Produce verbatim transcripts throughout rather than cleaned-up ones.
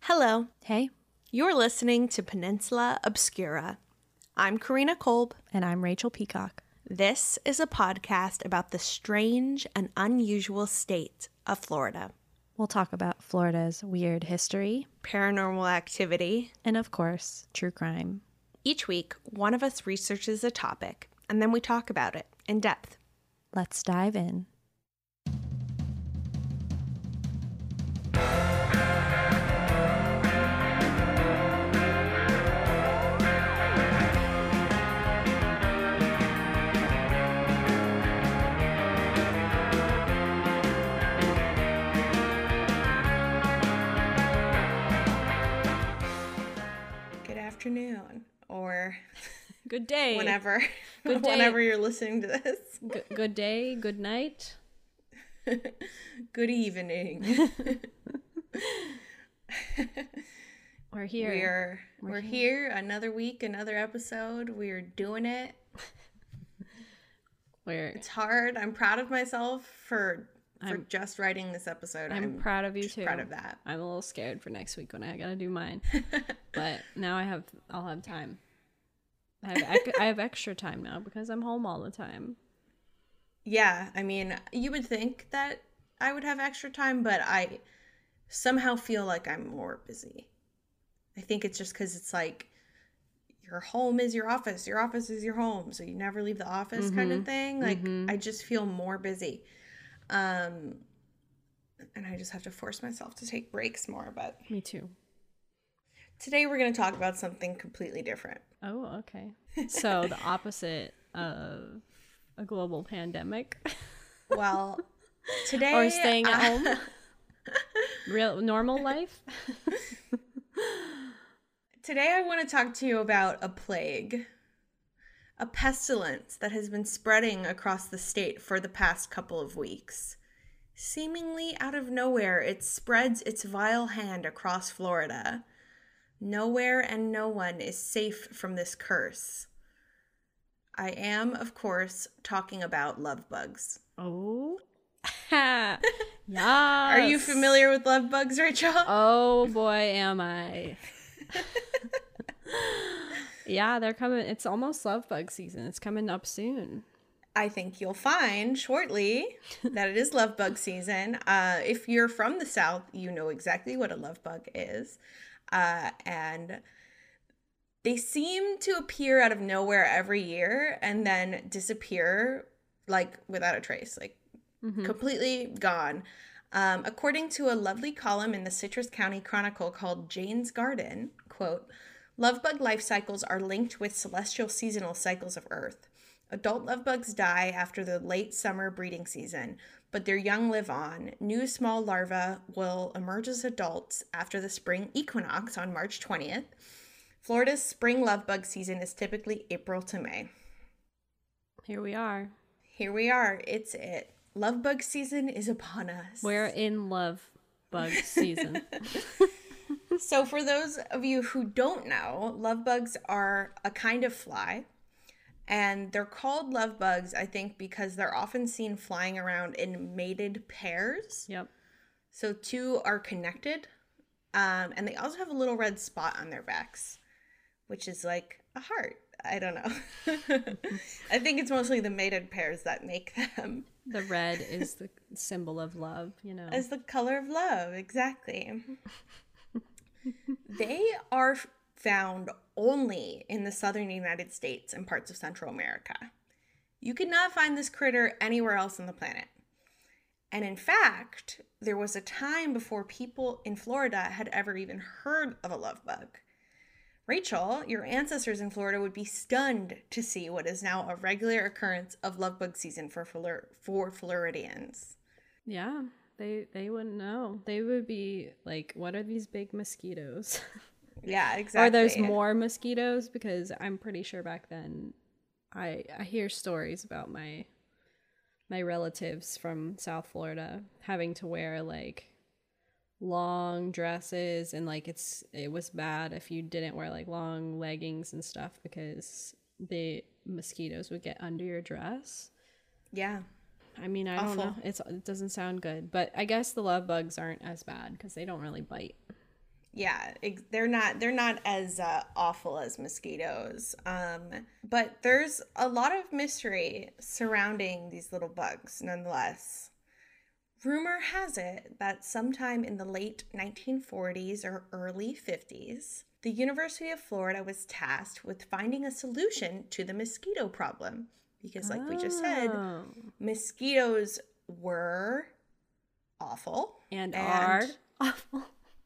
Hello. Hey. You're listening to Peninsula Obscura. I'm Karina Kolb. And I'm Rachel Peacock. This is a podcast about the strange and unusual state of Florida. We'll talk about Florida's weird history, paranormal activity, and of course, true crime. Each week, one of us researches a topic, and then we talk about it in depth. Let's dive in. Afternoon or good day whenever good day. whenever you're listening to this. G- good day, good night, good evening. We're here. We're we're, we're here. here another week, another episode. We're doing it. We're It's hard. I'm proud of myself for for I'm, just writing this episode. I'm, I'm proud of you too. Proud of that. I'm a little scared for next week when I gotta do mine, but now I have I'll have time. I have I have extra time now because I'm home all the time. Yeah, I mean, you would think that I would have extra time, but I somehow feel like I'm more busy. I think it's just because it's like your home is your office, your office is your home, so you never leave the office, mm-hmm. kind of thing. Like mm-hmm. I just feel more busy. Um, and I just have to force myself to take breaks more, but... Me too. Today we're going to talk about something completely different. Oh, okay. So the opposite of a global pandemic. Well, today... Or staying at uh, home. Real, normal life. Today I want to talk to you about a plague. A pestilence that has been spreading across the state for the past couple of weeks. Seemingly out of nowhere, it spreads its vile hand across Florida. Nowhere and no one is safe from this curse. I am, of course, talking about love bugs. Oh. Yeah. Are you familiar with love bugs, Rachel? Oh boy, am I. Yeah, they're coming. It's almost love bug season. It's coming up soon. I think you'll find shortly that it is love bug season. Uh, if you're from the South, you know exactly what a love bug is. Uh, and they seem to appear out of nowhere every year and then disappear like without a trace, like mm-hmm. completely gone. Um, according to a lovely column in the Citrus County Chronicle called Jane's Garden, quote, love bug life cycles are linked with celestial seasonal cycles of Earth. Adult love bugs die after the late summer breeding season, but their young live on. New small larvae will emerge as adults after the spring equinox on March twentieth. Florida's spring love bug season is typically April to May. Here we are. Here we are. It's it. Love bug season is upon us. We're in love bug season. So for those of you who don't know, love bugs are a kind of fly, and they're called love bugs, I think, because they're often seen flying around in mated pairs. Yep. So two are connected, um, and they also have a little red spot on their backs, which is like a heart. I don't know. I think it's mostly the mated pairs that make them. The red is the symbol of love, you know. As the color of love, exactly. They are found only in the southern United States and parts of Central America. You could not find this critter anywhere else on the planet. And in fact, there was a time before people in Florida had ever even heard of a love bug. Rachel, your ancestors in Florida would be stunned to see what is now a regular occurrence of love bug season for Flor- for Floridians. Yeah. They they wouldn't know. They would be like, what are these big mosquitoes? Yeah, exactly. Are there's more mosquitoes? Because I'm pretty sure back then, I I hear stories about my my relatives from South Florida having to wear like long dresses, and like it's it was bad if you didn't wear like long leggings and stuff because the mosquitoes would get under your dress. Yeah. I mean, I Awful. don't know. It's, it doesn't sound good. But I guess the love bugs aren't as bad because they don't really bite. Yeah, ex- they're not they're not as uh, awful as mosquitoes. Um, but there's a lot of mystery surrounding these little bugs, nonetheless. Rumor has it that sometime in the late nineteen forties or early fifties, the University of Florida was tasked with finding a solution to the mosquito problem. Because, like we just said, Oh. mosquitoes were awful. And, and are awful.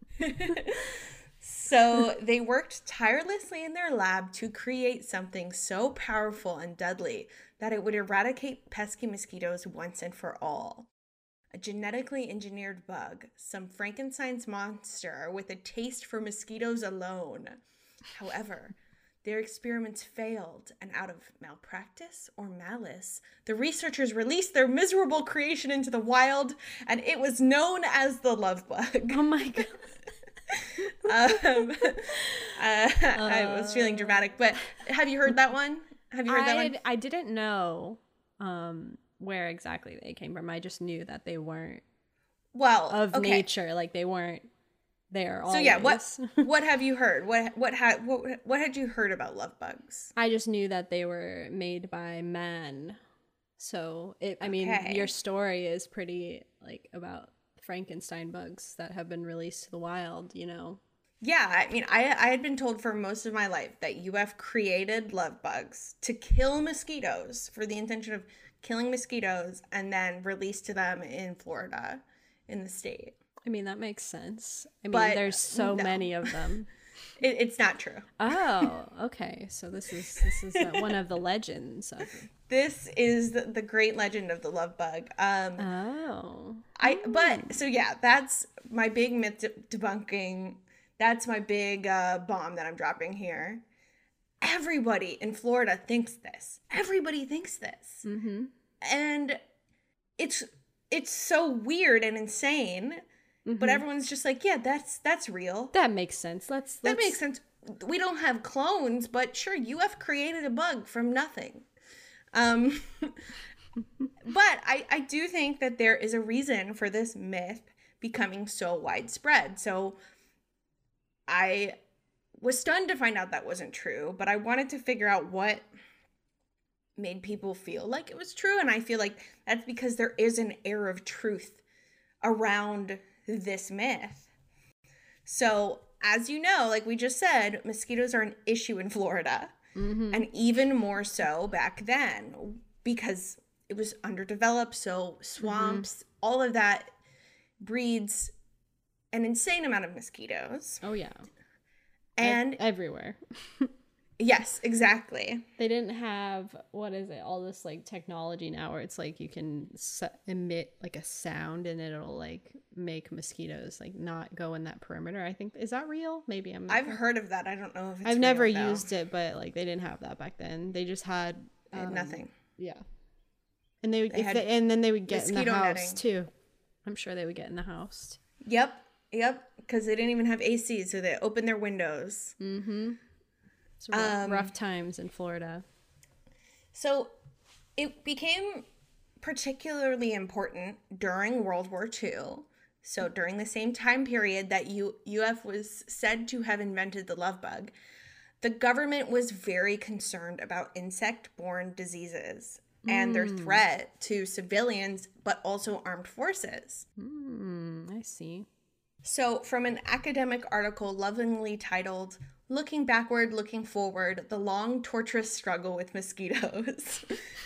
So they worked tirelessly in their lab to create something so powerful and deadly that it would eradicate pesky mosquitoes once and for all. A genetically engineered bug, some Frankenstein's monster with a taste for mosquitoes alone. However, their experiments failed, and out of malpractice or malice, the researchers released their miserable creation into the wild, and it was known as the love bug. Oh my god. um, uh, I was feeling dramatic, but have you heard that one? Have you heard that I, one? I didn't know um, where exactly they came from. I just knew that they weren't Well, of okay. nature, like they weren't there always. So yeah, what what have you heard? What what had what what had you heard about love bugs? I just knew that they were made by man. So it, I mean, Okay. your story is pretty like about Frankenstein bugs that have been released to the wild, you know. Yeah, I mean, I I had been told for most of my life that U F created love bugs to kill mosquitoes for the intention of killing mosquitoes and then released to them in Florida, in the state. I mean, that makes sense. I mean, But there's so no. many of them. It, it's not true. Oh, okay. So this is this is uh, one of the legends of. This is the, the great legend of the love bug. Um, Oh. I but so yeah, that's my big myth de- debunking. That's my big uh, bomb that I'm dropping here. Everybody in Florida thinks this. Everybody thinks this, Mm-hmm. and it's it's so weird and insane. Mm-hmm. But everyone's just like, yeah, that's that's real. That makes sense. Let's. That let's... makes sense. We don't have clones, but sure, U F created a bug from nothing. Um, but I, I do think that there is a reason for this myth becoming so widespread. So I was stunned to find out that wasn't true, but I wanted to figure out what made people feel like it was true. And I feel like that's because there is an air of truth around this myth. So, as you know, like we just said, mosquitoes are an issue in Florida. Mm-hmm. And even more so back then because it was underdeveloped. So swamps, mm-hmm. all of that breeds an insane amount of mosquitoes. Oh, yeah. And e- everywhere. Yes, exactly. They didn't have, what is it, all this like technology now where it's like you can su- emit like a sound and it'll like make mosquitoes like not go in that perimeter. I think, is that real? Maybe I'm I've heard of that. I don't know if it's I've never real, though. used it, but like they didn't have that back then. They just had, They had um, nothing. Yeah. And they would, They if had they, and then they would get in the mosquito house netting. too. I'm sure they would get in the house. Yep. Yep. Because they didn't even have A C, so they opened their windows. Mm-hmm. It's rough, Um, rough times in Florida. So it became particularly important during World War Two. So during the same time period that U- UF was said to have invented the love bug, the government was very concerned about insect-borne diseases and their threat to civilians, but also armed forces. Mm, I see. So from an academic article lovingly titled, Looking Backward, Looking Forward, The Long Torturous Struggle with Mosquitoes.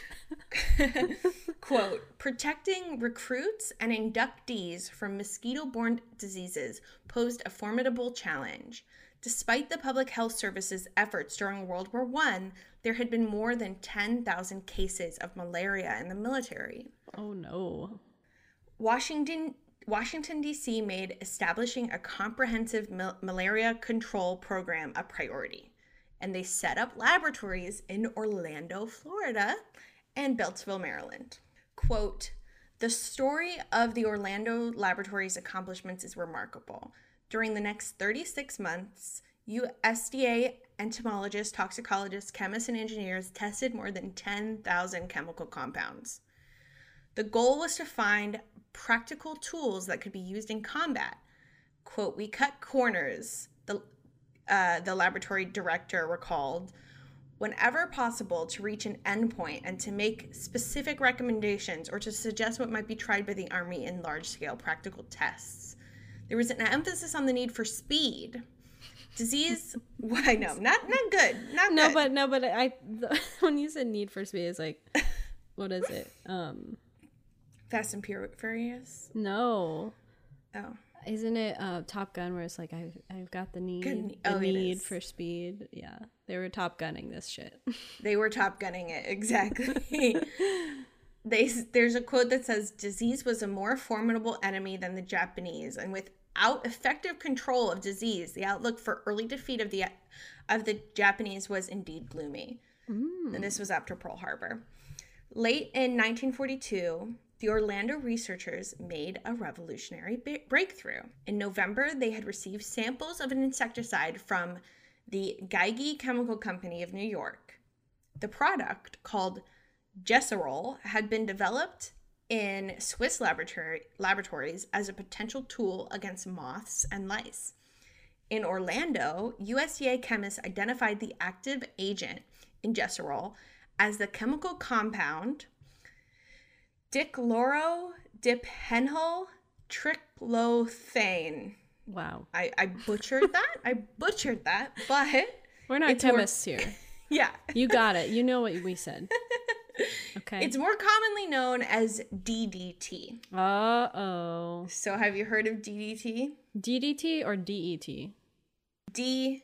Quote, protecting recruits and inductees from mosquito-borne diseases posed a formidable challenge. Despite the Public Health Service's efforts during World War One, there had been more than ten thousand cases of malaria in the military. Oh, no. Washington Washington, D C made establishing a comprehensive mal- malaria control program a priority, and they set up laboratories in Orlando, Florida, and Beltsville, Maryland. Quote, the story of the Orlando laboratory's accomplishments is remarkable. During the next thirty-six months, U S D A entomologists, toxicologists, chemists, and engineers tested more than ten thousand chemical compounds. The goal was to find practical tools that could be used in combat, quote, "We cut corners," the, uh, the laboratory director recalled, "whenever possible to reach an endpoint and to make specific recommendations or to suggest what might be tried by the Army in large-scale practical tests. There was an emphasis on the need for speed. Disease, well, I know, not not good, not no, good. but no, but I the, when you said need for speed, it's like, what is it? Um, Fast and Furious. No. Oh, isn't it uh, Top Gun where it's like I've I've got the need, Good, the oh, need for speed? Yeah, they were Top Gunning this shit. They were Top Gunning it, exactly. They there's a quote that says, "Disease was a more formidable enemy than the Japanese, and with." Out effective control of disease, the outlook for early defeat of the of the Japanese was indeed gloomy." Mm. And this was after Pearl Harbor. Late in nineteen forty-two, the Orlando researchers made a revolutionary b- breakthrough. In November, they had received samples of an insecticide from the Geigy Chemical Company of New York. The product, called Geserol, had been developed in Swiss laboratory, laboratories as a potential tool against moths and lice. In Orlando, U S D A chemists identified the active agent in Geserol as the chemical compound dichlorodipenyl triclothane. Wow. I, I butchered that. I butchered that, but... We're not chemists more... here. Yeah. You got it. You know what we said. Okay. It's more commonly known as D D T. Uh-oh. So have you heard of D D T? D D T or D E T? D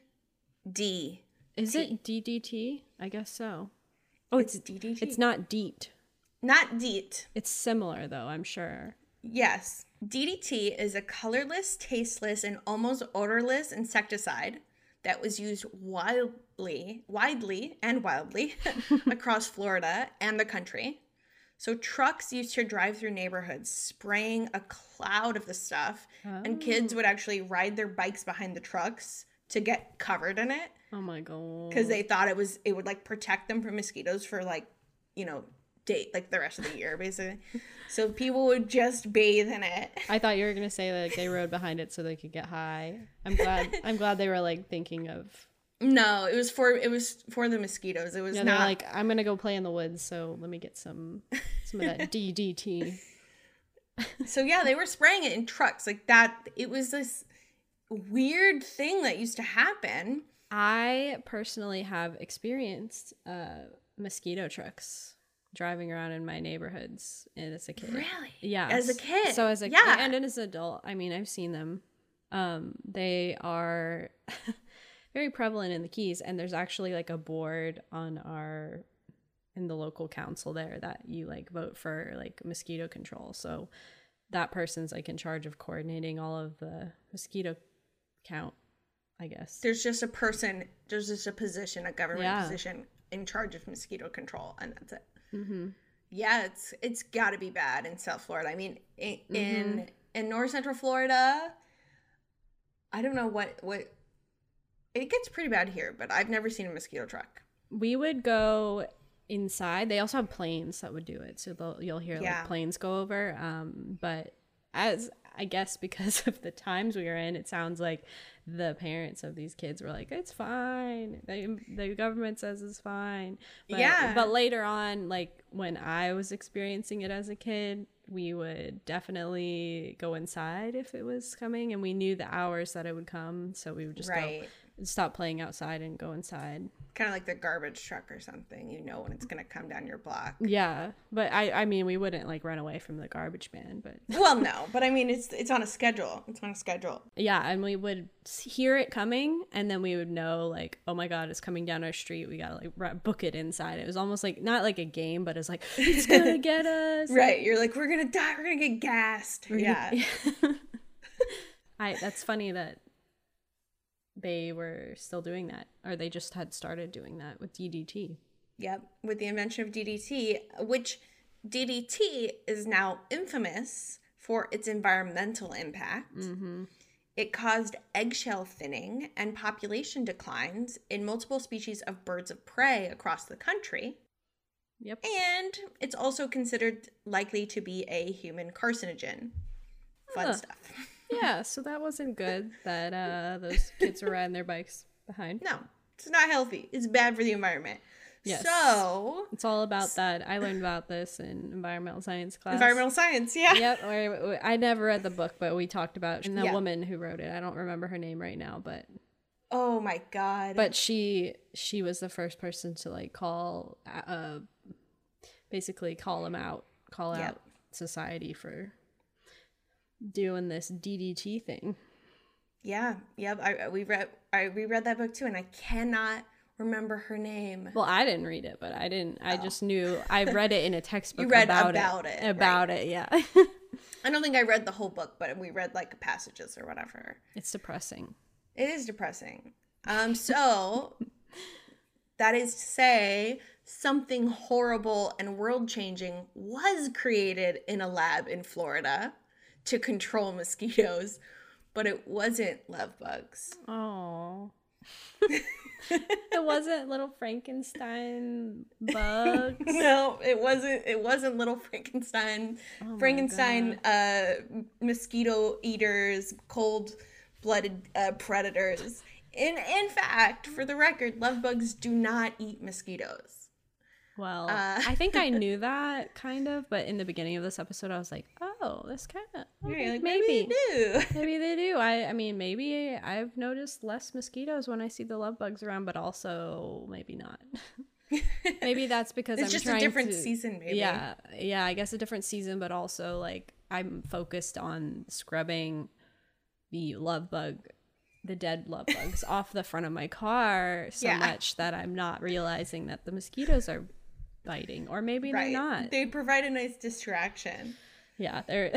D. Is it D D T? I guess so. Oh, it's, it's D D T. It's not DEET. Not DEET. It's similar, though, I'm sure. Yes. D D T is a colorless, tasteless, and almost odorless insecticide that was used wildly, widely and wildly across Florida and the country. So trucks used to drive through neighborhoods spraying a cloud of the stuff, oh. and kids would actually ride their bikes behind the trucks to get covered in it. Oh my God. Because they thought it was it would like protect them from mosquitoes for like, you know, date like the rest of the year basically. So people would just bathe in it. I thought you were gonna say like they rode behind it so they could get high. I'm glad I'm glad they were like thinking of. No, it was for it was for the mosquitoes. It was yeah, not like I'm gonna go play in the woods, so let me get some some of that D D T. So yeah, they were spraying it in trucks like that. It was this weird thing that used to happen. I personally have experienced uh, mosquito trucks driving around in my neighborhoods and as a kid. Really? Yeah. As a kid? So as a yeah. kid and as an adult, I mean, I've seen them. Um, they are very prevalent in the Keys, and there's actually like a board on our in the local council there that you like vote for like mosquito control. So that person's like in charge of coordinating all of the mosquito count, I guess. There's just a person, there's just a position, a government yeah. position in charge of mosquito control, and that's it. Mm-hmm. Yeah, it's it's got to be bad in South Florida. I mean, in mm-hmm. in, in North Central Florida, I don't know what what it gets pretty bad here, but I've never seen a mosquito truck. We would go inside. They also have planes that would do it, so they'll, you'll hear yeah. like planes go over. Um, but as I guess because of the times we were in, it sounds like the parents of these kids were like, "It's fine. They, the government says it's fine." But, yeah. But later on, like when I was experiencing it as a kid, we would definitely go inside if it was coming, and we knew the hours that it would come, so we would just right. go stop playing outside and go inside. Kind of like the garbage truck or something. You know when it's going to come down your block. Yeah, but I I mean, we wouldn't like run away from the garbage man, but well, no, but I mean, it's it's on a schedule. It's on a schedule. Yeah, and we would hear it coming, and then we would know like, oh my God, it's coming down our street. We gotta like r- book it inside. It was almost like not like a game, but it's like it's gonna get us. Right, you're like, we're gonna die. We're gonna get gassed. We're yeah. Gonna... I. That's funny that they were still doing that, or they just had started doing that with D D T. Yep, with the invention of D D T, which D D T is now infamous for its environmental impact. Mm-hmm. It caused eggshell thinning and population declines in multiple species of birds of prey across the country. Yep. And it's also considered likely to be a human carcinogen. Fun huh. stuff. Yeah, so that wasn't good that uh, those kids were riding their bikes behind. No, it's not healthy. It's bad for the environment. Yes. So it's all about that. I learned about this in environmental science class. Environmental science, yeah. Yep. Or, I never read the book, but we talked about the yeah. woman who wrote it. I don't remember her name right now, but oh my god. But she she was the first person to like call, uh, basically call them out, call yep. out society for doing this D D T thing. Yeah. Yep. I we read I reread that book too, and I cannot remember her name. Well, I didn't read it, but I didn't. I oh. just knew I read it in a textbook. You read about, about it. it. About right. it, yeah. I don't think I read the whole book, but we read like passages or whatever. It's depressing. It is depressing. Um. So that is to say, something horrible and world-changing was created in a lab in Florida to control mosquitoes, but it wasn't love bugs. Oh. It wasn't little Frankenstein bugs. No, it wasn't. It wasn't little Frankenstein. Oh Frankenstein uh, mosquito eaters, cold-blooded uh, predators. In in fact, for the record, love bugs do not eat mosquitoes. Well, uh, I think I knew that kind of, but in the beginning of this episode, I was like, "Oh, this kind of okay, like, maybe, maybe they do. Maybe they do." I, I mean, maybe I've noticed less mosquitoes when I see the love bugs around, but also maybe not. Maybe that's because it's I'm just trying a different to, season. Maybe, yeah, yeah. I guess a different season, but also like I'm focused on scrubbing the love bug. the dead love bugs off the front of my car so yeah. much that I'm not realizing that the mosquitoes are biting, or maybe right. they're not. They provide a nice distraction. Yeah, they're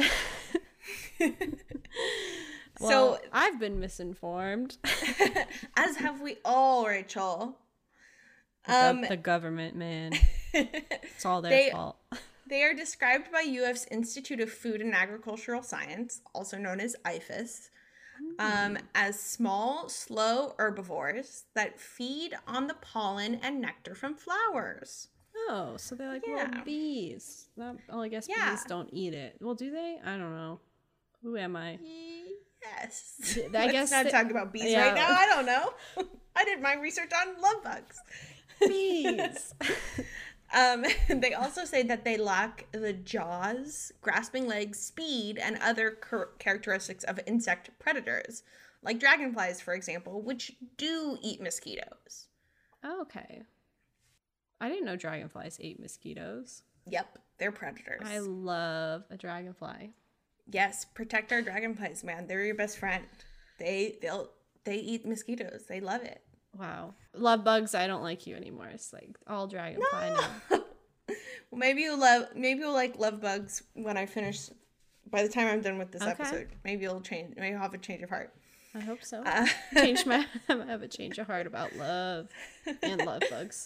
well, so I've been misinformed. As have we all, Rachel. The, um, the government, man. It's all their they, fault. They are described by U F's Institute of Food and Agricultural Science, also known as I F A S, Um, as small, slow herbivores that feed on the pollen and nectar from flowers. Oh, so they're like yeah. little bees. Well, I guess yeah. bees don't eat it. Well, do they? I don't know. Who am I? Yes. I Let's guess not they, talk about bees yeah. right now. I don't know. I did my research on love bugs. Bees. Um, they also say that they lack the jaws, grasping legs, speed, and other char- characteristics of insect predators, like dragonflies, for example, which do eat mosquitoes. Oh, okay. I didn't know dragonflies ate mosquitoes. Yep, they're predators. I love a dragonfly. Yes, protect our dragonflies, man. They're your best friend. They they'll they eat mosquitoes. They love it. Wow. Love bugs, I don't like you anymore. It's like all dragonfly no. now. Well, maybe you'll love maybe you'll like love bugs when I finish by the time I'm done with this okay. episode. Maybe you'll change maybe you'll have a change of heart. I hope so. Uh, change my I have a change of heart about love and love bugs.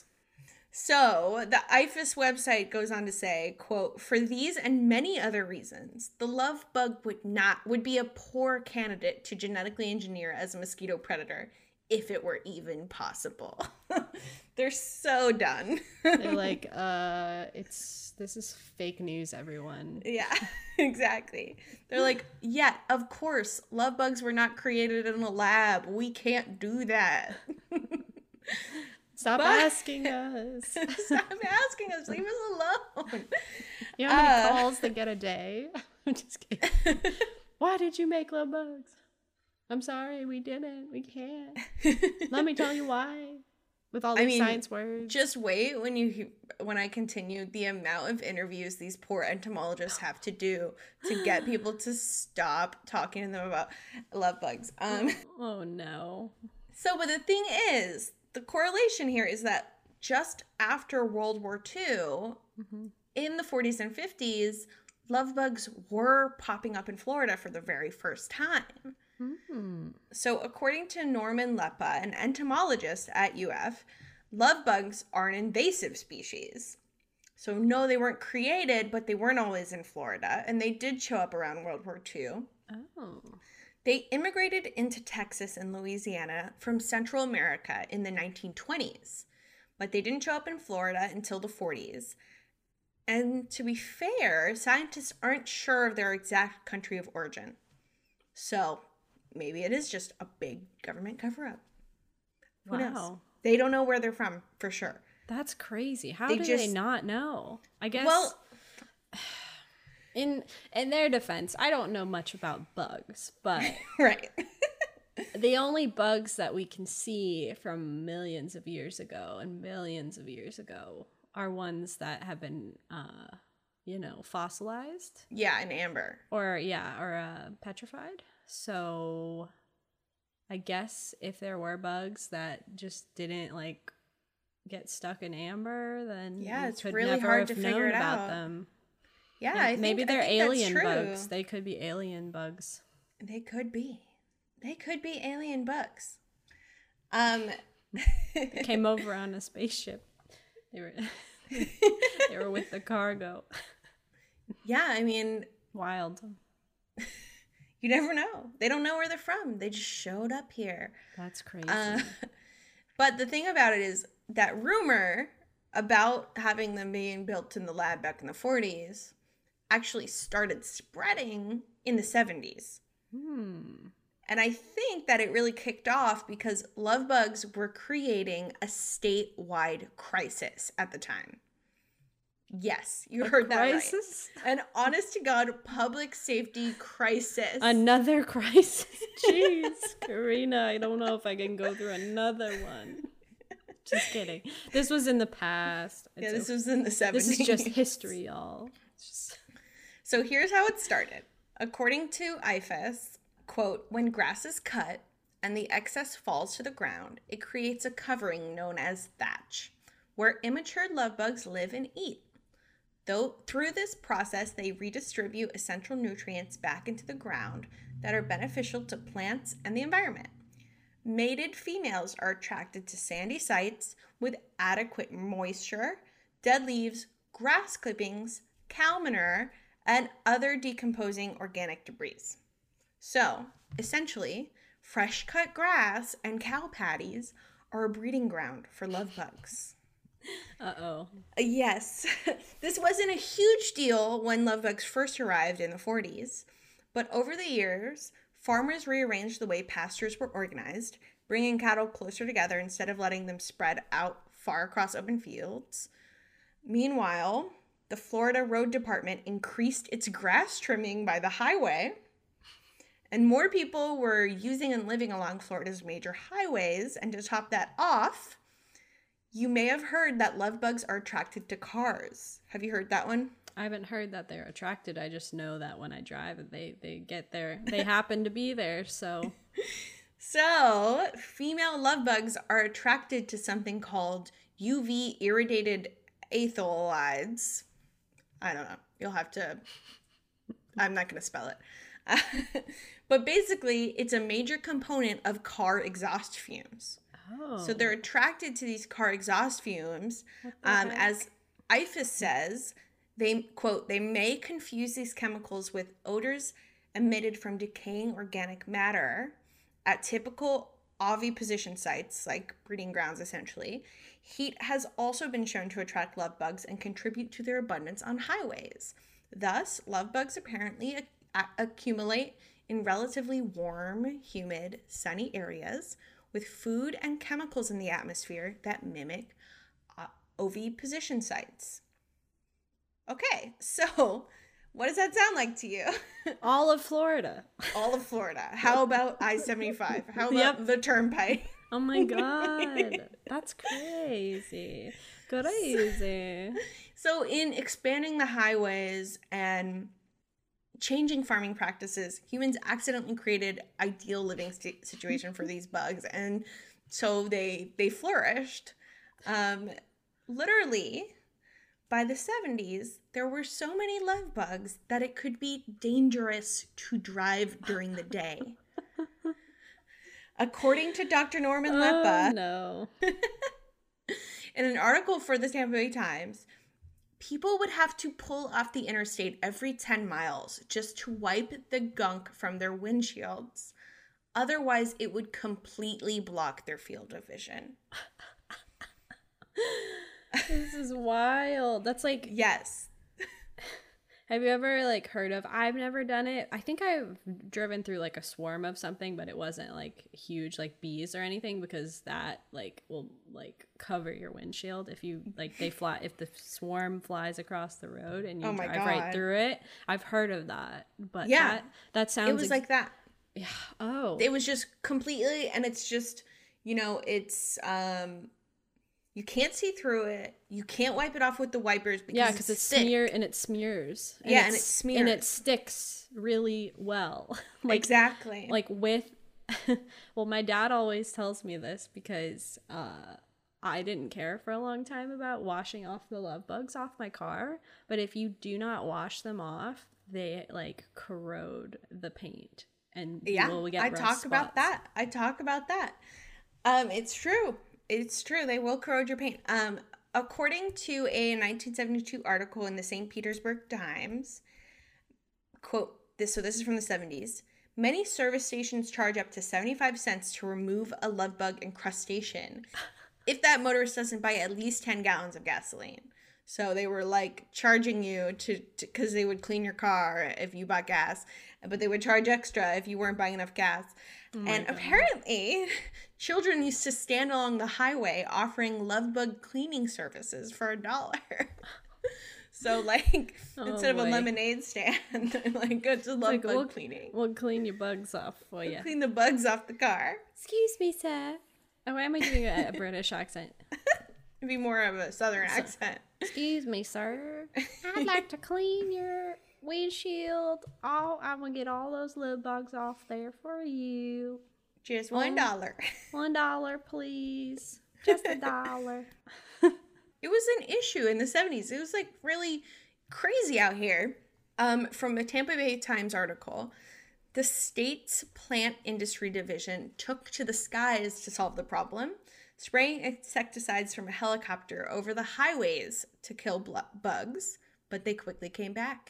So the I F A S website goes on to say, quote, for these and many other reasons, the love bug would not would be a poor candidate to genetically engineer as a mosquito predator if it were even possible. They're so done. They're like, uh, it's this is fake news, everyone. Yeah, exactly. They're like, yeah, of course, love bugs were not created in a lab. We can't do that. Stop but, asking us. Stop asking us. Leave us alone. You know how many uh, calls they get a day? I'm just kidding. Why did you make love bugs? I'm sorry, we didn't. We can't. Let me tell you why. With all these I mean, science words. Just wait when you when I continue the amount of interviews these poor entomologists have to do to get people to stop talking to them about love bugs. Um, oh no. So, but the thing is, the correlation here is that just after World War Two, mm-hmm. in the forties and fifties, love bugs were popping up in Florida for the very first time. Mm-hmm. So according to Norman Leppa, an entomologist at U F, love bugs are an invasive species. So no, they weren't created, but they weren't always in Florida, and they did show up around World War Two. Oh. They immigrated into Texas and Louisiana from Central America in the nineteen twenties, but they didn't show up in Florida until the forties. And to be fair, scientists aren't sure of their exact country of origin. So maybe it is just a big government cover-up. Who Wow. knows? They don't know where they're from for sure. That's crazy. How They do just- they not know? I guess Well, in in their defense, I don't know much about bugs, but right. the only bugs that we can see from millions of years ago and millions of years ago are ones that have been uh you know, fossilized Yeah, in amber. or yeah, or uh petrified. So I guess if there were bugs that just didn't like get stuck in amber, then Yeah, we it's could really never hard have to figure known it about out. them. Yeah, May- I think, maybe I they're think that's alien true. bugs. They could be alien bugs. They could be. They could be alien bugs. Um, Came over on a spaceship. They were they were with the cargo. yeah, I mean, Wild. you never know. They don't know where they're from. They just showed up here. That's crazy. Uh, but the thing about it is that rumor about having them being built in the lab back in the forties actually started spreading in the seventies. hmm. And I think that it really kicked off because love bugs were creating a statewide crisis at the time. Yes, you heard that right. Crisis? An honest to God public safety crisis. Another crisis. Jeez, Karina, I don't know if I can go through another one. Just kidding. This was in the past. yeah, It's this okay. was in the seventies. This is just history, y'all. It's just... So here's how it started. According to I F A S, quote, when grass is cut and the excess falls to the ground, it creates a covering known as thatch, where immature love bugs live and eat. Though through this process, they redistribute essential nutrients back into the ground that are beneficial to plants and the environment. Mated females are attracted to sandy sites with adequate moisture, dead leaves, grass clippings, cow manure, and other decomposing organic debris. So, essentially, fresh cut grass and cow patties are a breeding ground for love bugs. Uh-oh. Yes, this wasn't a huge deal when love bugs first arrived in the forties, but over the years, farmers rearranged the way pastures were organized, bringing cattle closer together instead of letting them spread out far across open fields. Meanwhile, the Florida Road Department increased its grass trimming by the highway, and more people were using and living along Florida's major highways. And to top that off, you may have heard that love bugs are attracted to cars. Have you heard that one? I haven't heard that they're attracted. I just know that when I drive, they they get there. They happen to be there, so... So, female love bugs are attracted to something called U V irradiated aetholides. I don't know. You'll have to... I'm not going to spell it. Uh, but basically, it's a major component of car exhaust fumes. Oh. So they're attracted to these car exhaust fumes. the Um, heck? as I F A S says, they, quote, they may confuse these chemicals with odors emitted from decaying organic matter at typical oviposition sites, like breeding grounds essentially. Heat has also been shown to attract love bugs and contribute to their abundance on highways. Thus, love bugs apparently ac- a- accumulate in relatively warm, humid, sunny areas with food and chemicals in the atmosphere that mimic uh, oviposition sites. Okay, so what does that sound like to you? All of Florida. All of Florida. How about I seventy-five? How about Yep. the turnpike? Oh my god. That's crazy. Crazy. So in expanding the highways and changing farming practices, humans accidentally created ideal living st- situation for these bugs, and so they they flourished. Um, literally, by the seventies, there were so many love bugs that it could be dangerous to drive during the day. According to Doctor Norman Oh Leppa, no. in an article for the Tampa Bay Times, people would have to pull off the interstate every ten miles just to wipe the gunk from their windshields. Otherwise, it would completely block their field of vision. This is wild. That's like Yes. Have you ever like heard of, I've never done it. I think I've driven through like a swarm of something, but it wasn't like huge like bees or anything, because that like will like cover your windshield if you like they fly if the swarm flies across the road and you Oh my drive God. right through it. I've heard of that. But Yeah. that that sounds It was ex- like that. Yeah. Oh. It was just completely, and it's just, you know, it's um you can't see through it. You can't wipe it off with the wipers because Yeah, because it's thick. smear and it smears. Yeah, and it's- it smears. and it sticks really well. like Exactly. like with well, my dad always tells me this because uh I didn't care for a long time about washing off the love bugs off my car, but if you do not wash them off, they like corrode the paint and Yeah, you will get I rough talk about spots. that. I talk about that. Um, it's true. It's true. They will corrode your paint. Um, according to a nineteen seventy-two article in the Saint Petersburg Times, quote this. So this is from the seventies. Many service stations charge up to seventy-five cents to remove a love bug incrustation if that motorist doesn't buy at least ten gallons of gasoline. So they were like charging you to because they would clean your car if you bought gas, but they would charge extra if you weren't buying enough gas. Oh and God. apparently, children used to stand along the highway offering love bug cleaning services for a dollar. So like Oh, instead of boy. a lemonade stand, like go to love Like, bug we'll, cleaning. we'll clean your bugs off for you. Clean the bugs off the car. Excuse me, sir. Oh, why am I doing a, a British accent? It'd be more of a southern So- accent. Excuse me, sir. I'd like to clean your windshield. Oh, I'm gonna get all those love bugs off there for you. Just one dollar. One dollar, please. Just a dollar. It was an issue in the seventies. It was like really crazy out here. Um, from a Tampa Bay Times article, the state's plant industry division took to the skies to solve the problem, spraying insecticides from a helicopter over the highways to kill bl- bugs, but they quickly came back.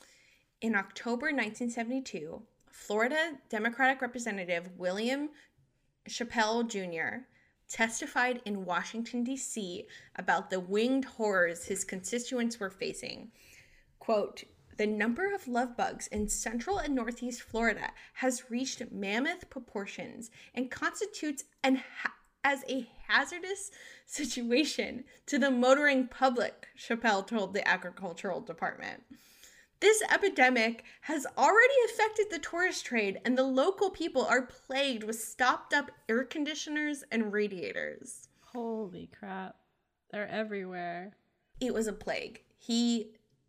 In October nineteen seventy-two, Florida Democratic Representative William Chappelle Junior testified in Washington, D C about the winged horrors his constituents were facing. Quote, "The number of love bugs in central and northeast Florida has reached mammoth proportions and constitutes an ha- as a hazardous situation to the motoring public," Chappelle told the Agricultural Department. "This epidemic has already affected the tourist trade, and the local people are plagued with stopped up air conditioners and radiators." Holy crap. They're everywhere. It was a plague. He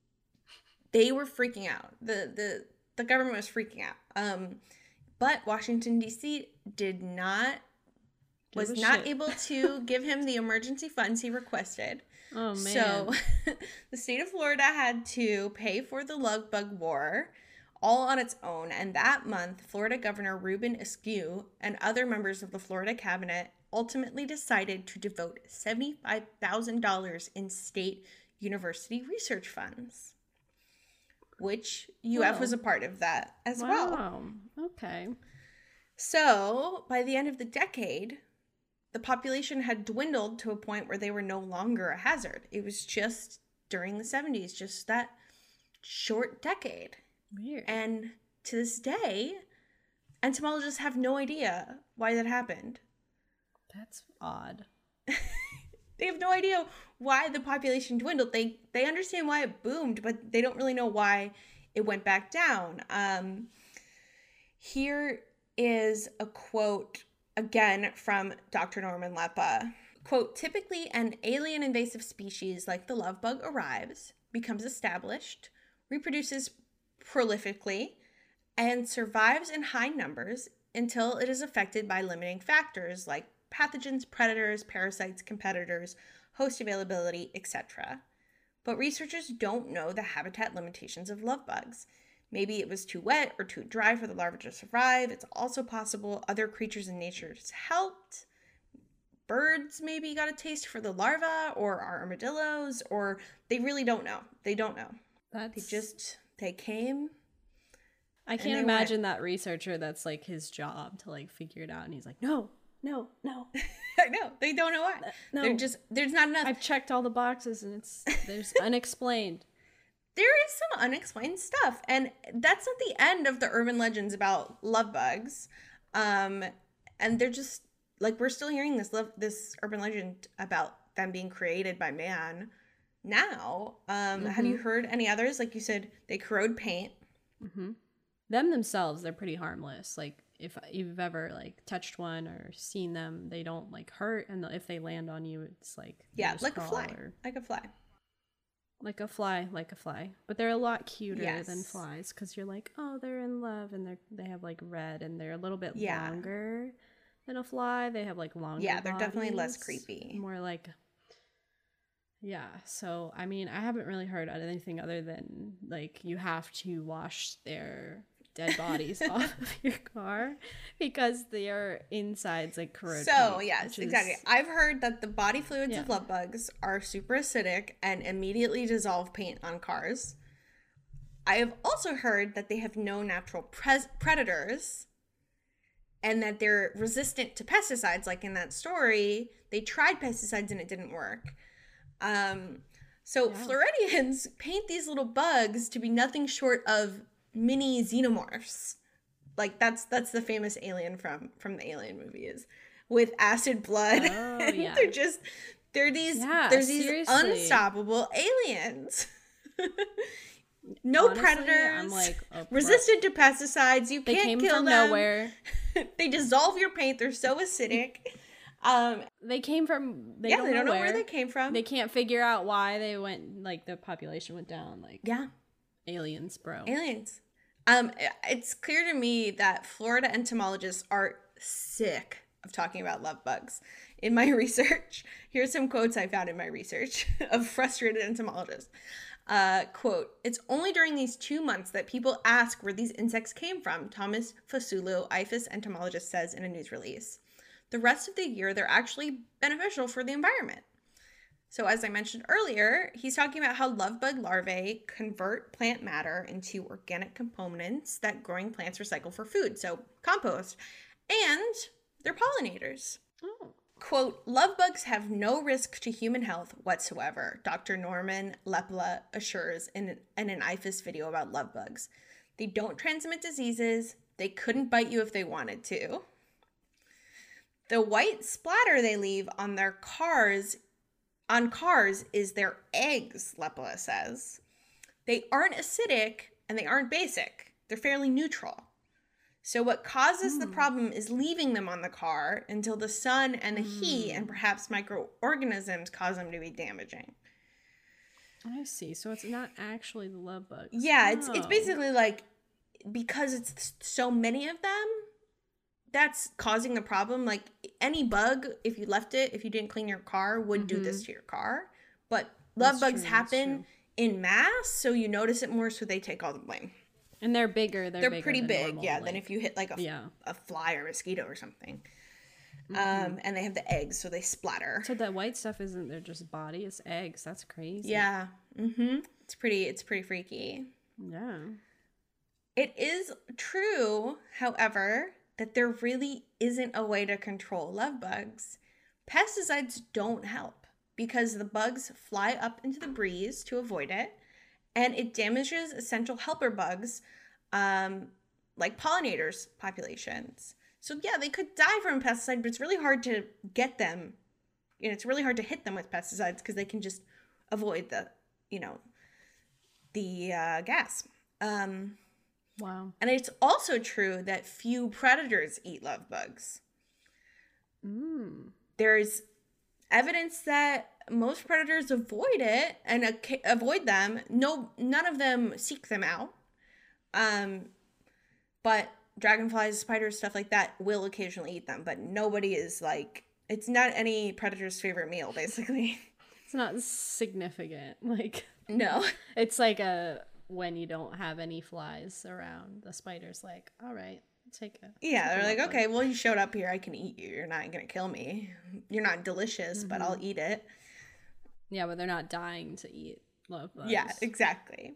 they were freaking out. The the the government was freaking out. Um but Washington D C did not Give was a not shit. able to give him the emergency funds he requested. Oh, man. So the state of Florida had to pay for the love bug war all on its own. And that month, Florida Governor Ruben Askew and other members of the Florida cabinet ultimately decided to devote seventy-five thousand dollars in state university research funds, which U F Whoa. was a part of that as well. Wow. Okay. So by the end of the decade, the population had dwindled to a point where they were no longer a hazard. It was just during the seventies, just that short decade. Weird. And to this day, entomologists have no idea why that happened. That's odd. They have no idea why the population dwindled. They they understand why it boomed, but they don't really know why it went back down. Um, here is a quote again from Doctor Norman Leppa. Quote, "Typically, an alien invasive species like the love bug arrives, becomes established, reproduces prolifically, and survives in high numbers until it is affected by limiting factors like pathogens, predators, parasites, competitors, host availability, et cetera. But researchers don't know the habitat limitations of love bugs. Maybe it was too wet or too dry for the larvae to survive. It's also possible other creatures in nature helped. Birds maybe got a taste for the larva, or our armadillos, or they really don't know. They don't know. That's They just, they came. I and can't they imagine that researcher that's like his job to like figure it out and he's like, no, no, no. I know. They don't know why. No. They're just, there's not enough. I've checked all the boxes and it's there's unexplained. there is some unexplained stuff, and that's not the end of the urban legends about love bugs. Um, and they're just like, we're still hearing this love, this urban legend about them being created by man now. Um, mm-hmm. Have you heard any others? Like you said, they corrode paint. Mm-hmm. Them themselves, they're pretty harmless. Like if you've ever like touched one or seen them, they don't like hurt, and if they land on you, it's like yeah, like a fly, or, like a fly. Like a fly, like a fly. But they're a lot cuter yes. than flies, because you're like, oh, they're in love, and they're they have like red, and they're a little bit yeah. longer than a fly. They have like longer yeah, they're bodies, definitely less creepy. More like, yeah. So I mean, I haven't really heard anything other than like you have to wash their dead bodies off of your car because their insides like corrode. So paint, yes, exactly. Is... I've heard that the body fluids yeah. of love bugs are super acidic and immediately dissolve paint on cars. I have also heard that they have no natural pres- predators and that they're resistant to pesticides. Like in that story, they tried pesticides and it didn't work. Um, so yeah. Floridians paint these little bugs to be nothing short of mini xenomorphs. Like that's that's the famous alien from from the Alien movies with acid blood. Oh, yeah. they're just they're these yeah, there's these seriously. unstoppable aliens. No Honestly, predators. I'm like oh, resistant to pesticides. You they can't came kill from them. Nowhere. They dissolve your paint. They're so acidic. Um, they came from they yeah. Don't they don't know know where. where they came from. They can't figure out why they went. Like the population went down. Like yeah. Aliens, bro. Aliens. Um, it's clear to me that Florida entomologists are sick of talking about love bugs. In my research, here's some quotes I found in my research of frustrated entomologists. Uh, quote, "It's only during these two months that people ask where these insects came from," Thomas Fasulu, I F A S entomologist, says in a news release. "The rest of the year, they're actually beneficial for the environment." So as I mentioned earlier, he's talking about how love bug larvae convert plant matter into organic components that growing plants recycle for food, so compost, and they're pollinators. Oh. Quote, "Love bugs have no risk to human health whatsoever," Doctor Norman Lepla assures in, in an I F A S video about love bugs. "They don't transmit diseases. They couldn't bite you if they wanted to. The white splatter they leave on their cars on cars is their eggs," Lepla says. "They aren't acidic and they aren't basic. They're fairly neutral. So what causes mm. the problem is leaving them on the car until the sun and the mm. heat and perhaps microorganisms cause them to be damaging." I see. So it's not actually the love bugs. Yeah, oh. it's it's basically like because it's so many of them, that's causing the problem. Like any bug, if you left it, if you didn't clean your car, would mm-hmm. do this to your car. But love that's bugs true, happen in mass, so you notice it more, so they take all the blame. And they're bigger. They're, they're bigger pretty than big, normal, yeah, like, than if you hit like a, yeah. a fly or mosquito or something. Mm-hmm. Um, and they have the eggs, so they splatter. So that white stuff isn't their just body, it's eggs. That's crazy. Yeah. Mm-hmm. It's pretty, it's pretty freaky. Yeah. It is true, however, that there really isn't a way to control love bugs. Pesticides don't help because the bugs fly up into the breeze to avoid it, and it damages essential helper bugs um, like pollinators populations. So yeah, they could die from a pesticide, but it's really hard to get them. You know, it's really hard to hit them with pesticides because they can just avoid the, you know, the uh, gas. Um, wow. And it's also true that few predators eat love bugs. Mm. There's evidence that most predators avoid it and uh, avoid them. No, none of them seek them out. Um, but dragonflies, spiders, stuff like that will occasionally eat them. But nobody is like, it's not any predator's favorite meal, basically. It's not significant. Like, no. It's like a when you don't have any flies around, the spider's like, all right, take a yeah take they're a like, bug. okay, well, you showed up here, I can eat you. You're not gonna kill me. You're not delicious, mm-hmm. but I'll eat it. Yeah, but they're not dying to eat love bugs. Yeah, exactly.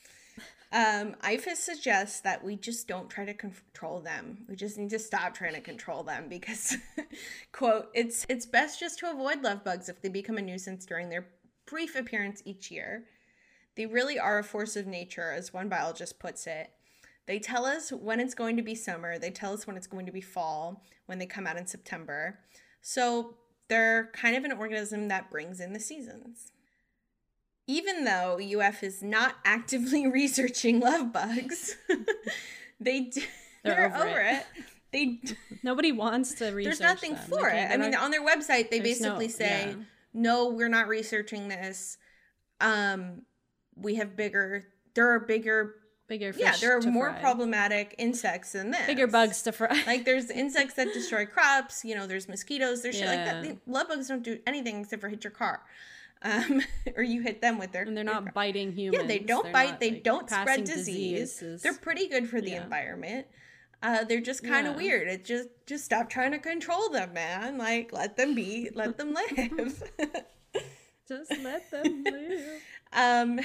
um I F A S suggests that we just don't try to control them. We just need to stop trying to control them because quote, it's it's best just to avoid love bugs if they become a nuisance during their brief appearance each year. They really are a force of nature, as one biologist puts it. They tell us when it's going to be summer. They tell us when it's going to be fall, when they come out in September. So they're kind of an organism that brings in the seasons. Even though U F is not actively researching love bugs, they do, they're, they're over, over it. it. They Nobody wants to research. There's nothing them. for it. I mean, on their website, they basically no, say, yeah. "No, we're not researching this. Um, we have bigger. There are bigger." Bigger fish yeah, there are to more fry. problematic insects than this. Bigger bugs to fry. Like, there's insects that destroy crops. You know, there's mosquitoes. There's yeah. shit like that. They, love bugs don't do anything except for hit your car. Um, or you hit them with their... And they're not car. biting humans. Yeah, they don't they're bite. Not, they like, don't spread disease. Diseases. They're pretty good for the yeah. environment. Uh, they're just kind of yeah. weird. It just, just stop trying to control them, man. Like, let them be. Let them live. Just let them live. Um...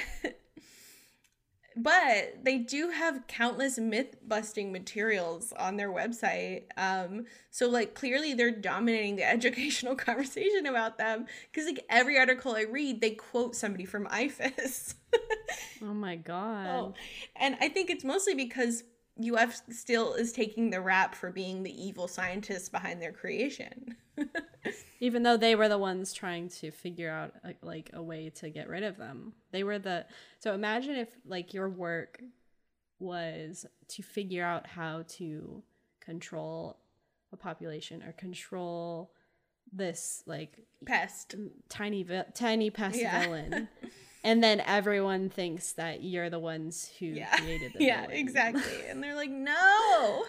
But they do have countless myth-busting materials on their website. Um, so, like, clearly they're dominating the educational conversation about them. Because, like, every article I read, they quote somebody from I F A S. Oh, my God. Oh. And I think it's mostly because U F still is taking the rap for being the evil scientists behind their creation. Even though they were the ones trying to figure out a, like a way to get rid of them. They were the so imagine if like your work was to figure out how to control a population or control this like pest tiny vi- tiny pest yeah. villain. And then everyone thinks that you're the ones who yeah. created the yeah villain. exactly. And they're like, no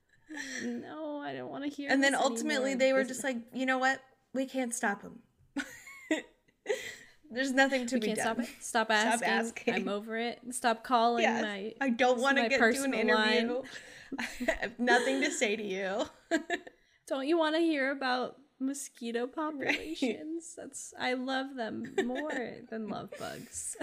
no, I don't want to hear and this then ultimately anymore. they were This- just like, you know what, we can't stop him. There's nothing to we be can't done. Stop it. Stop asking. Stop asking. I'm over it. Stop calling yes. my. I don't want to get to an interview. Line. I have nothing to say to you. Don't you want to hear about mosquito populations? Right. That's I love them more than love bugs.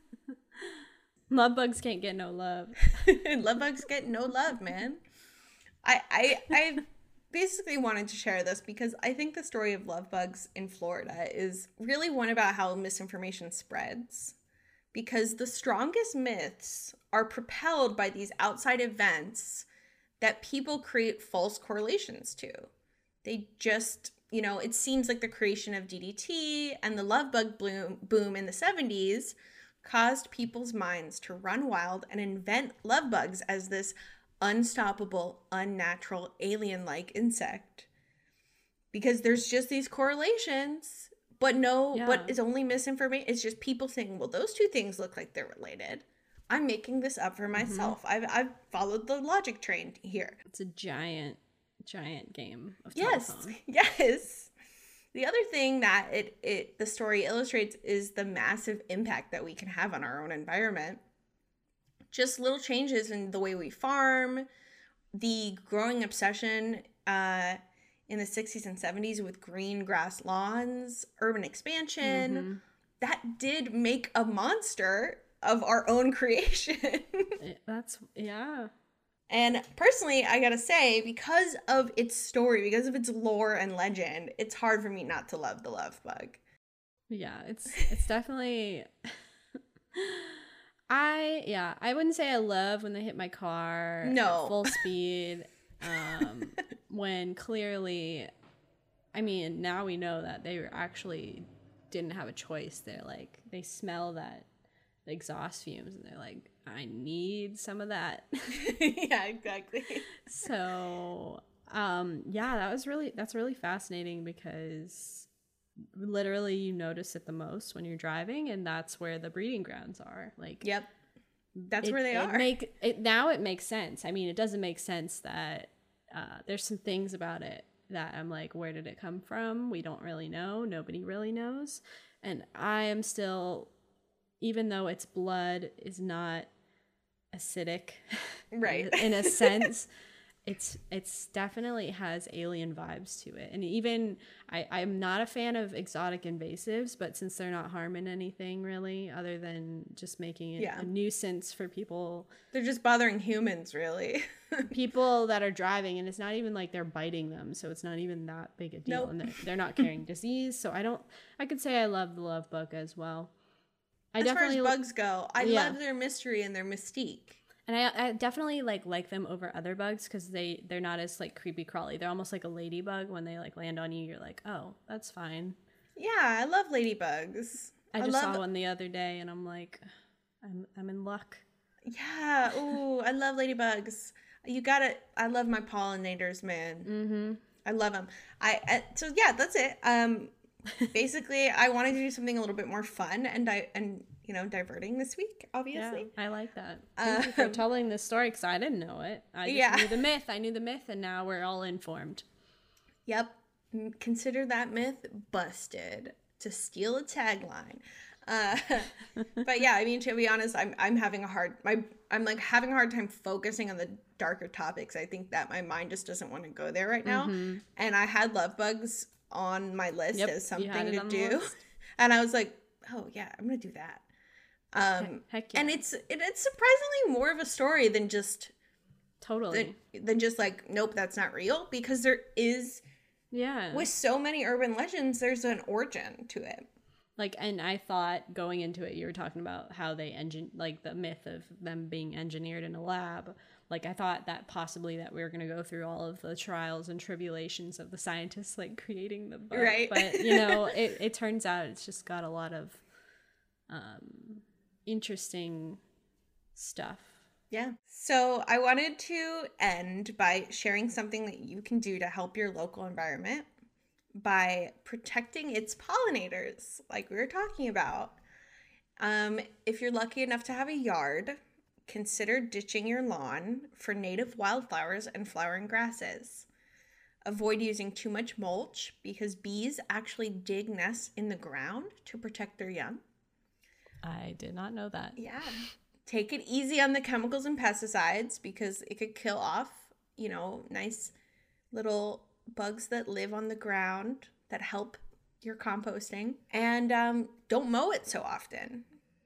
Love bugs can't get no love. Love bugs get no love, man. I I I basically wanted to share this because I think the story of love bugs in Florida is really one about how misinformation spreads. Because the strongest myths are propelled by these outside events that people create false correlations to. They just, you know, it seems like the creation of D D T and the love bug bloom, boom in the seventies caused people's minds to run wild and invent love bugs as this unstoppable, unnatural, alien-like insect. Because there's just these correlations, but no, yeah. but it's only misinformation. It's just people saying, well, those two things look like they're related. I'm making this up for myself. Mm-hmm. I've I've followed the logic train here. It's a giant, giant game of telephone. Yes, yes. The other thing that it, it the story illustrates is the massive impact that we can have on our own environment. Just little changes in the way we farm, the growing obsession uh, in the sixties and seventies with green grass lawns, urban expansion, mm-hmm. that did make a monster of our own creation. That's, yeah. And personally, I gotta say, because of its story, because of its lore and legend, it's hard for me not to love the love bug. Yeah, it's it's definitely... I, yeah, I wouldn't say I love when they hit my car no. at full speed. Um, when clearly, I mean, now we know that they actually didn't have a choice. They're like, they smell that exhaust fumes and they're like, I need some of that. Yeah, exactly. So, um, yeah, that was really, that's really fascinating because literally you notice it the most when you're driving, and that's where the breeding grounds are. Like, yep, that's it, where they it are. Make it now. It makes sense. I mean, it doesn't make sense that uh, there's some things about it that I'm like, where did it come from? We don't really know. Nobody really knows, and I am still, even though its blood is not acidic, right? in a sense. It's it's definitely has alien vibes to it. And even I, I'm not a fan of exotic invasives, but since they're not harming anything really other than just making it yeah. a nuisance for people. They're just bothering humans, really. People that are driving, and it's not even like they're biting them, so it's not even that big a deal. Nope. And they're, they're not carrying disease. So I don't I could say I love the love bug as well. I as far as definitely bugs go. I yeah. love their mystery and their mystique. And I, I definitely like like them over other bugs because they they're not as like creepy crawly. They're almost like a ladybug. When they like land on you, you're like, oh, that's fine. Yeah, I love ladybugs. I just love... saw one the other day, and I'm like, I'm I'm in luck. Yeah. Ooh, I love ladybugs. You gotta. I love my pollinators, man. Mm-hmm. I love them. I, I so yeah, that's it. Um, basically, I wanted to do something a little bit more fun and I and you know diverting this week. Obviously, yeah, I like that. Thank um, you for telling this story because I didn't know it. I just yeah. knew the myth. I knew the myth, and now we're all informed. Yep. Consider that myth busted. To steal a tagline. Uh, but yeah, I mean, to be honest, I'm I'm having a hard my I'm like having a hard time focusing on the darker topics. I think that my mind just doesn't want to go there right now. Mm-hmm. And I had love bugs on my list yep, as something to do, and I was like, oh yeah, I'm gonna do that. Um, Heck yeah. And it's it, it's surprisingly more of a story than just totally than, than just like nope, that's not real, because there is yeah with so many urban legends, there's an origin to it. Like, and I thought going into it, you were talking about how they engine, like the myth of them being engineered in a lab. Like, I thought that possibly that we were going to go through all of the trials and tribulations of the scientists, like creating the bug. Right. But, you know, it, it turns out it's just got a lot of um, interesting stuff. Yeah. So I wanted to end by sharing something that you can do to help your local environment by protecting its pollinators, like we were talking about. Um, if you're lucky enough to have a yard, consider ditching your lawn for native wildflowers and flowering grasses. Avoid using too much mulch because bees actually dig nests in the ground to protect their young. I did not know that. Yeah. Take it easy on the chemicals and pesticides because it could kill off, you know, nice little bugs that live on the ground that help your composting. And um, don't mow it so often.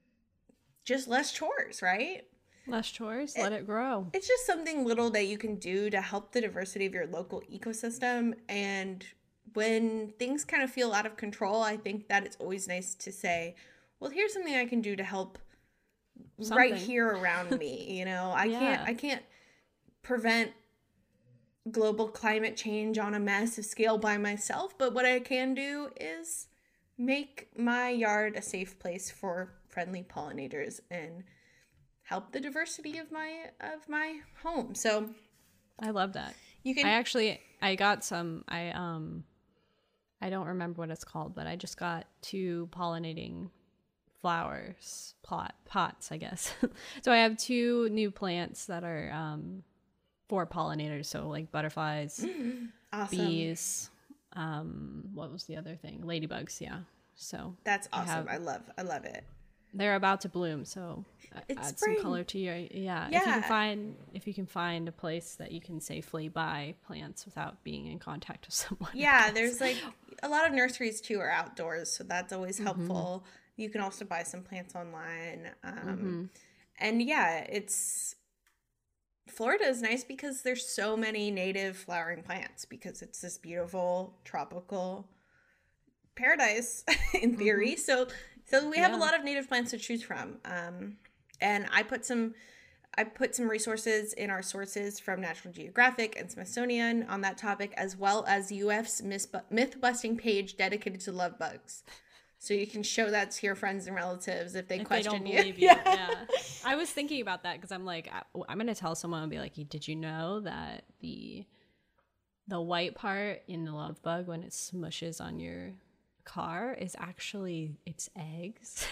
Just less chores, right? Less chores, it, let it grow. It's just something little that you can do to help the diversity of your local ecosystem. And when things kind of feel out of control, I think that it's always nice to say, well, here's something I can do to help something right here around me. You know, I yeah. can't I can't prevent global climate change on a massive scale by myself, but what I can do is make my yard a safe place for friendly pollinators and help the diversity of my of my home. So I love that. You can I actually I got some I um I don't remember what it's called, but I just got two pollinating flowers plot pots, I guess. So I have two new plants that are um for pollinators, so like butterflies, mm, awesome. bees, um what was the other thing, ladybugs. Yeah, so that's awesome. I, have, I love I love it. They're about to bloom, so it's add spring. Some color to your yeah. yeah if you can find if you can find a place that you can safely buy plants without being in contact with someone. Yeah, there's like a lot of nurseries too are outdoors, so that's always helpful. Mm-hmm. You can also buy some plants online. um mm-hmm. And yeah, it's Florida is nice because there's so many native flowering plants because it's this beautiful tropical paradise in theory. Mm-hmm. So so we have yeah. a lot of native plants to choose from. Um, and I put some I put some resources in our sources from National Geographic and Smithsonian on that topic, as well as U F's myth-busting page dedicated to love bugs. So you can show that to your friends and relatives if they if question they don't you. Believe you. Yeah. yeah. I was thinking about that because I'm like, I, I'm going to tell someone and be like, did you know that the the white part in the love bug when it smushes on your car is actually its eggs?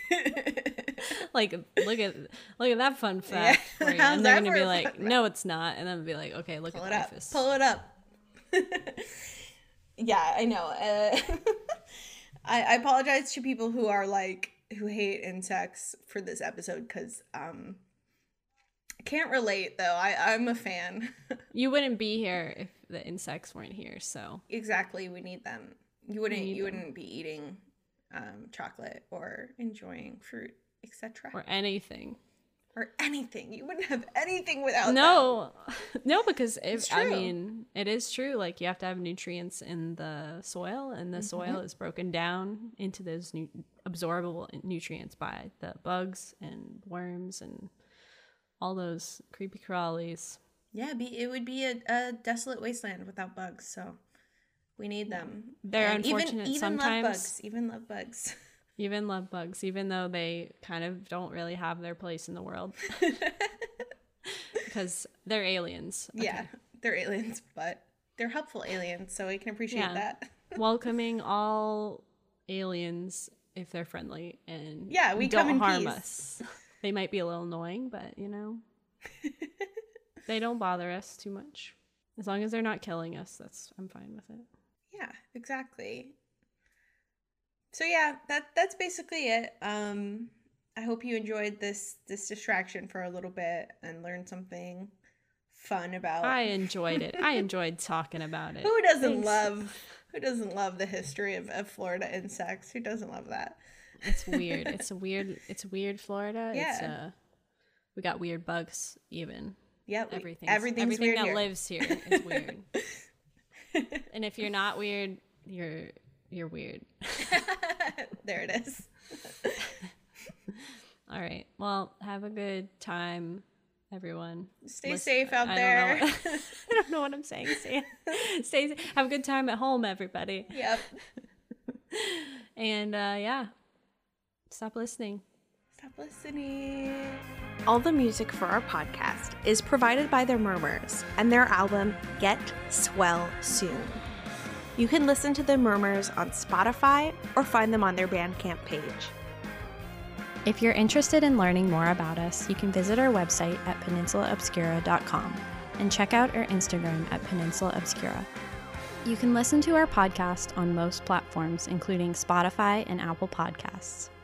Like, look at look at that fun fact. Yeah. For you. And they're going to be like, no, it's not. And then I'll be like, okay, look Pull at it the up. Pull it up. Yeah, I know. Uh, I, I apologize to people who are like who hate insects for this episode because um I can't relate though. I I'm a fan. You wouldn't be here if the insects weren't here. So exactly, we need them. You wouldn't you them. wouldn't be eating um chocolate or enjoying fruit, et cetera or anything. or anything. You wouldn't have anything without no them. No, because if, It's I true. mean, it is true. Like, you have to have nutrients in the soil, and the Mhm. soil is broken down into those nu- absorbable nutrients by the bugs and worms and all those creepy crawlies. Yeah, be, it would be a, a desolate wasteland without bugs, so we need them. They're And unfortunate even, even sometimes. love bugs. Even love bugs. Even love bugs, even though they kind of don't really have their place in the world. Because they're aliens. Okay. Yeah, they're aliens, but they're helpful aliens, so we can appreciate Yeah. that. Welcoming all aliens if they're friendly and Yeah, we don't come in harm peace. us. They might be a little annoying, but you know, they don't bother us too much. As long as they're not killing us, that's I'm fine with it. Yeah, exactly. So yeah, that that's basically it. Um, I hope you enjoyed this this distraction for a little bit and learned something fun about. I enjoyed it. I enjoyed talking about it. Who doesn't Thanks. love Who doesn't love the history of, of Florida insects? Who doesn't love that? It's weird. It's a weird. It's weird Florida. Yeah. It's uh, we got weird bugs even. Yeah, we- Everything. everything's Everything weird that here. lives here is weird. And if you're not weird, you're you're weird. There it is. All right. Well, have a good time, everyone. Stay Listen- safe out I there. Don't know what, I don't know what I'm saying. Stay, stay. Have a good time at home, everybody. Yep. And uh, yeah, stop listening. Stop listening. All the music for our podcast is provided by The Murmurs and their album Get Swell Soon. You can listen to The Murmurs on Spotify or find them on their Bandcamp page. If you're interested in learning more about us, you can visit our website at peninsula obscura dot com and check out our Instagram at Peninsula Obscura. You can listen to our podcast on most platforms, including Spotify and Apple Podcasts.